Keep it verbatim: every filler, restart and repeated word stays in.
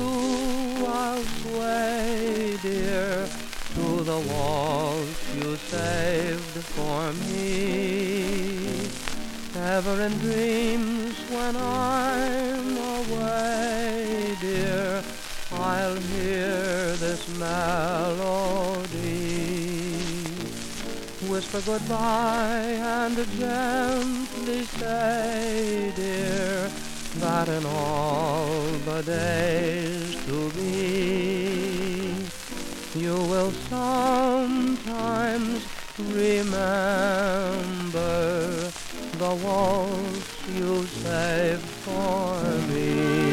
you, I'll sway, dear, to the waltz you saved for me. Ever in dreams when I'm away, dear, I'll hear this melody. Whisper goodbye and gently say, dear, that in all the days to be, you will sometimes remember the waltz you saved for me.